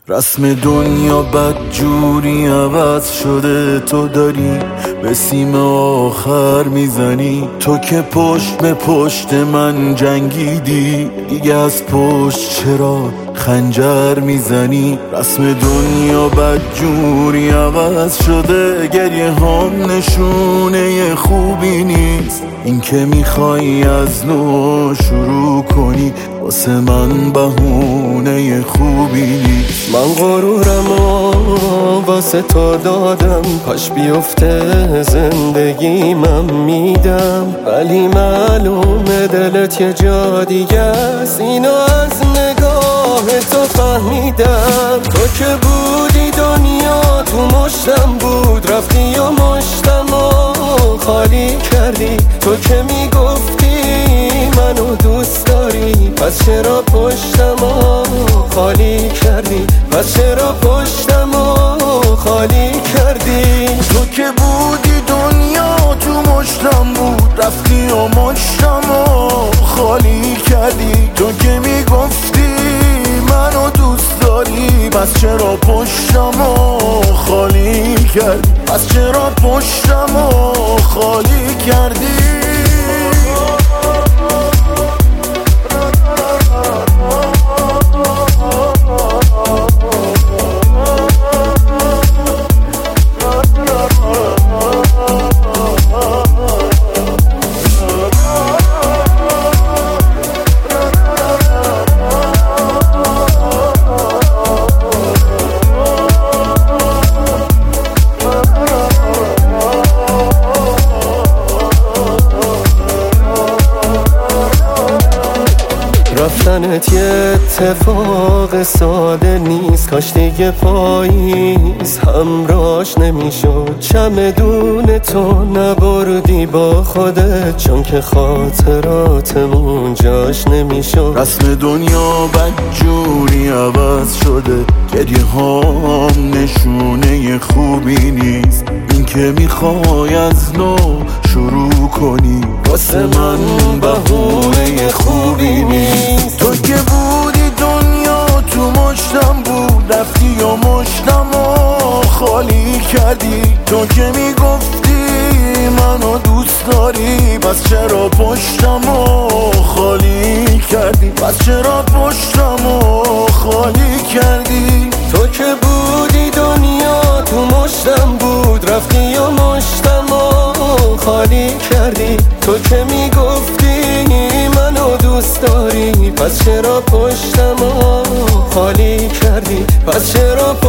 رسم دنیا بدجوری عوض شده، تو داری به سیم آخر میزنی. تو که پشت به پشت من جنگیدی، دیگه از پشت چرا خنجر میزنی؟ رسم دنیا بدجوری عوض شده، گریه هم نشونه خوبی نیست. این که میخوای از نو شروع کنی، واسه من بهونه خوبی نیست. من غرورم و واسه تو دادم، کاش بیفته زندگیمم میدم، ولی معلومه دلت یه جا دیگه است. اینو از نگاه تو فهمیدم. تو که بودی دنیا تو مشتم بود، رفتی و مشتم و خالی کردی. تو که میگفتی منو دوست داری، پس چرا پشتم و خالی کردی؟ پس چرا پشتم و خالی کردی؟ تو که بودی دنیا تو مشتم بود، رفتی و مشتم و خالی کردی. تو که میگفتی منو دوست داری، پس چرا پشتم و خالی کردی؟ پس چرا پشتم و خالی کردی؟ رفتنت یه اتفاق ساده نیست، کاش دیگه پاییز همراش نمیشد. چمدون تو نبردی با خودت، چون که خاطراتمون جاش نمیشد. رسم دنیا بدجوری عوض شده، گریه هام نشونه خوبی نیست. این که میخوای از نو شروع کنی، واسه من بهونه خوبی نیست. تو که بودی دنیا تو مشتم بود، رفتی و مشتم و خالی کردی. تو که میگفتی منو دوست داری، پس چرا پشتم و خالی کردی؟ پس چرا پشتم و خالی کردی؟ تو که بودی دنیا تو مشتم بود، رفتی و مشتم و خالی کردی. تو که میگفتی منو دوست داری، پس چرا پشتم و خالی کردی؟ پس چرا